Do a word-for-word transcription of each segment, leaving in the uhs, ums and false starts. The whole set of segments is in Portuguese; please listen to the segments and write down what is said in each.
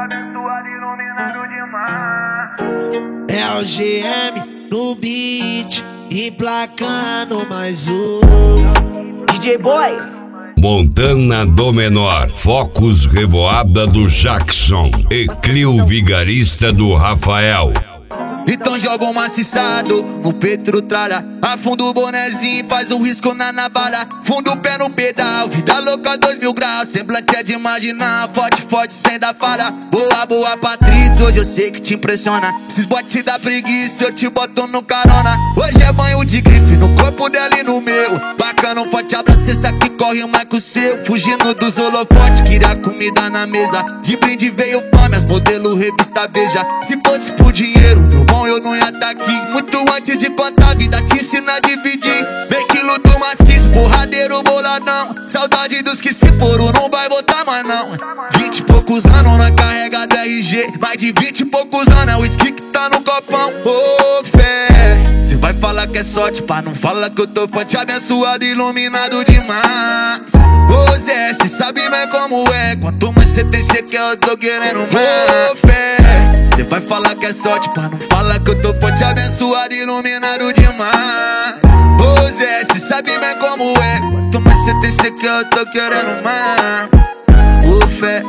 abençoado, iluminado demais. É o G M no beat, emplacando mais um D J Boy. Montana do Menor, Focus Revoada do Jackson e Clio Vigarista do Rafael. Então joga um maciçado no Petro tralha, afunda o bonezinho e faz um risco na navalha. Funda o pé no pedal, vida louca dois mil graus. Semblante é de imaginar, forte, forte, sem dar falha. Boa, boa Patrícia, hoje eu sei que te impressiona. Esses botes da preguiça, eu te boto no carona. Hoje é banho de grife no corpo dela e no meu. Bacana, um forte abraço, esse aqui corre mais que o seu. Fugindo dos holofotes, queria comida na mesa. De brinde veio fome, as modelo revista Veja. Se fosse por dinheiro, meu bom, eu não ia tá aqui. Muito antes de contar, a vida te ensina a dividir. Vem que luto maciço, porradeiro boladão. Saudade dos que se foram, não vai voltar mais não. Vinte e poucos anos na carrega do R G. Mais de vinte e poucos anos, é o whisky que tá no copão. Ô, fé, cê vai falar que é sorte, pá, não fala que eu tô forte, abençoado, iluminado demais. Ô Zé, cê sabe bem como é, quanto mais cê tem, cê quer, eu tô querendo mais. Ô fé, cê vai falar que é sorte, pá, não fala que eu tô forte, abençoado, iluminado demais. Ô Zé, cê sabe bem como é, quanto mais cê tem, cê quer, eu tô querendo mais. Ô fé.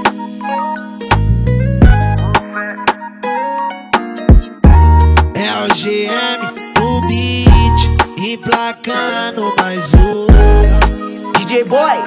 É o G M no beat, emplacando mais um D J Boy.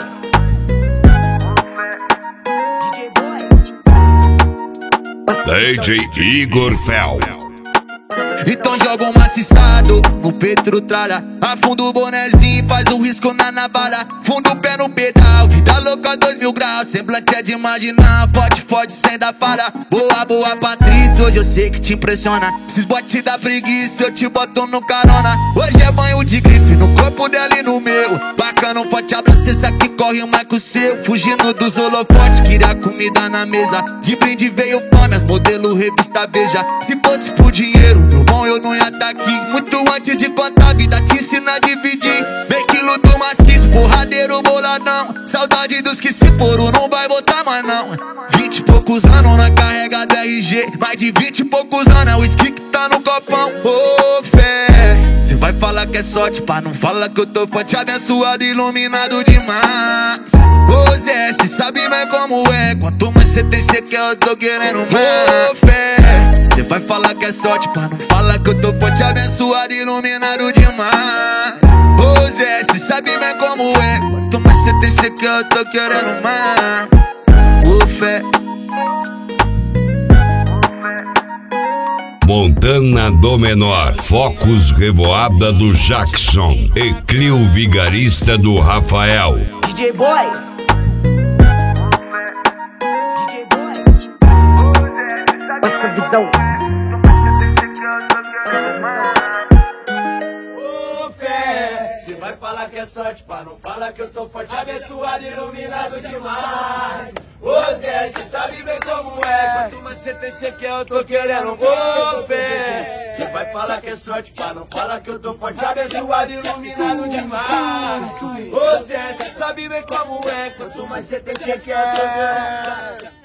D J Igor Fel. Então joga um maciçado no Petro tralha, afunda o bonezinho e faz um risco na navalha. Funda o pé no pedal, vida louca dois mil graus. Semblante é de imaginar, forte, forte, sem dar falha. Boa, boa Patrícia, hoje eu sei que te impressiona. Esses botes da preguiça, eu te boto no carona. Hoje é banho de grife no corpo dela e no meu. Bacana, um forte abraço, esse aqui corre mais que o seu. Fugindo dos holofotes, queria comida na mesa. De brinde veio fome, as modelo revista Veja. Se fosse por dinheiro, meu bom, eu não ia tá aqui. Muito antes de contar, a vida te ensina a dividir. Vem que luto maciço, porradeiro boladão. Saudade dos que se foram, não vai voltar mais não. Vinte e poucos anos na carrega do R G. Mais de vinte e poucos anos, é o whisky que tá no copão. Ô fé, cê vai falar que é sorte, pá, não fala que eu tô forte, abençoado, iluminado demais. Ô Zé, cê sabe bem como é, quanto mais cê tem, cê quer, eu tô querendo mais. Ô fé, cê vai falar que é sorte, pá, não fala que eu tô forte, abençoado, iluminado demais. Ô Zé, cê sabe bem como é, quanto mais cê tem, cê quer, eu tô querendo mais. Ô fé. Montana do Menor, Focus Revoada do Jackson e Clio Vigarista do Rafael. D J Boy. D J Boy. Essa visão. Ô fé, cê vai falar que é sorte, pá, não fala que eu tô forte, abençoado, iluminado demais. Ô Zé, cê sabe bem como é, quanto mais cê tem, cê quer, eu tô querendo. Ô fé, cê vai falar que é sorte, pá, não fala que eu tô forte, abençoado, iluminado demais. Ô Zé, cê sabe bem como é, quanto mais cê tem, cê quer, eu tô querendo.